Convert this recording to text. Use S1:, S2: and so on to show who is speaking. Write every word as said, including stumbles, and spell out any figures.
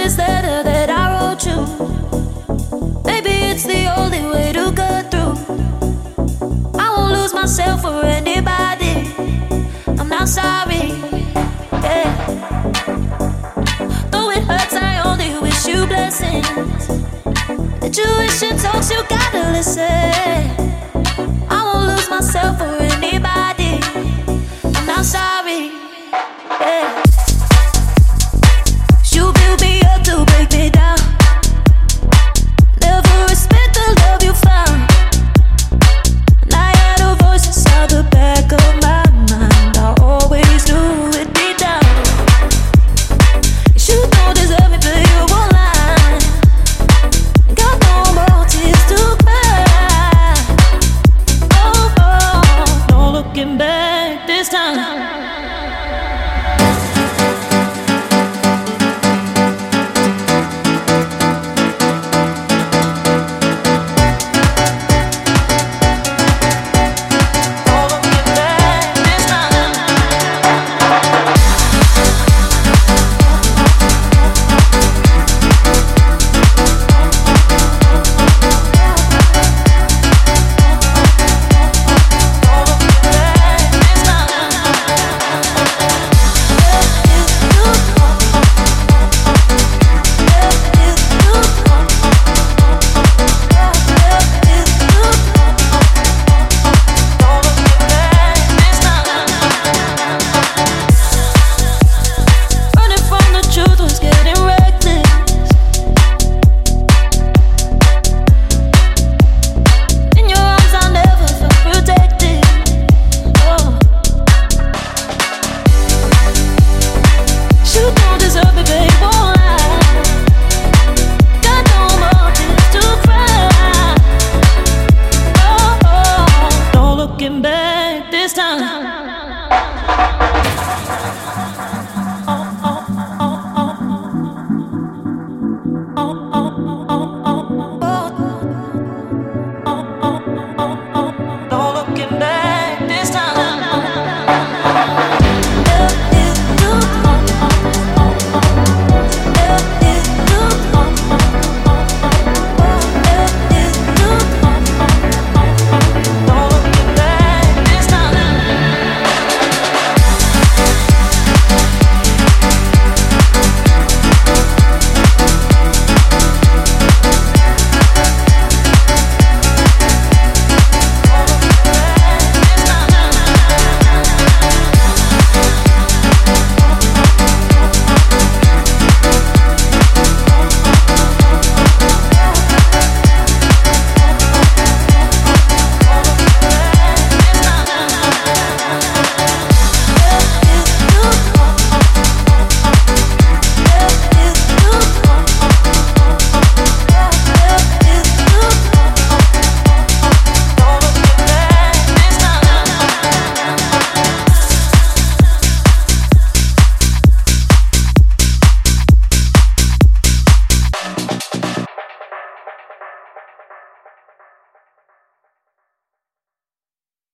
S1: this letter that I wrote you. Maybe it's the only way to get through. I won't lose myself for anybody. I'm not sorry, yeah. Though it hurts, I only wish you blessings. The tuition talks, you gotta listen. I won't lose myself for anybody. I'm not sorry, yeah.